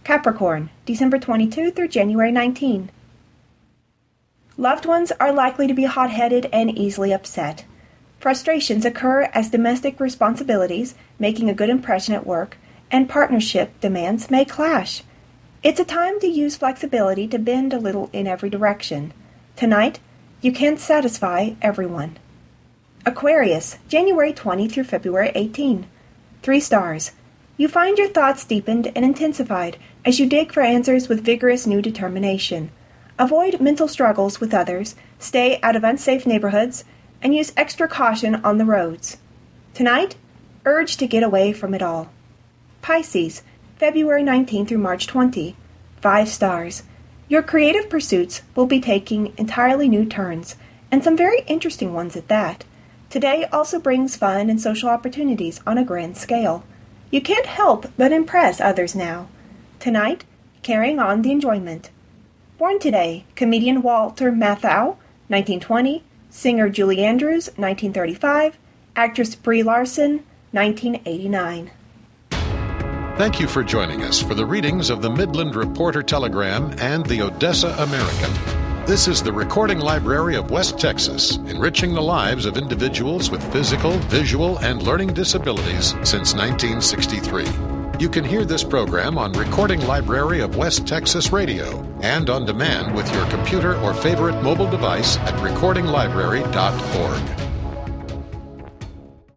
Capricorn, December 22 through January 19. Loved ones are likely to be hot-headed and easily upset. Frustrations occur as domestic responsibilities, making a good impression at work, and partnership demands may clash. It's a time to use flexibility to bend a little in every direction. Tonight, you can't satisfy everyone. Aquarius, January 20 through February 18. 3 stars. You find your thoughts deepened and intensified as you dig for answers with vigorous new determination. Avoid mental struggles with others, stay out of unsafe neighborhoods, and use extra caution on the roads. Tonight, urge to get away from it all. Pisces, February 19 through March 20. 5 stars. Your creative pursuits will be taking entirely new turns, and some very interesting ones at that. Today also brings fun and social opportunities on a grand scale. You can't help but impress others now. Tonight, carrying on the enjoyment. Born today, comedian Walter Matthau, 1920, singer Julie Andrews, 1935, actress Brie Larson, 1989. Thank you for joining us for the readings of the Midland Reporter Telegram and the Odessa American. This is the Recording Library of West Texas, enriching the lives of individuals with physical, visual, and learning disabilities since 1963. You can hear this program on Recording Library of West Texas Radio and on demand with your computer or favorite mobile device at recordinglibrary.org.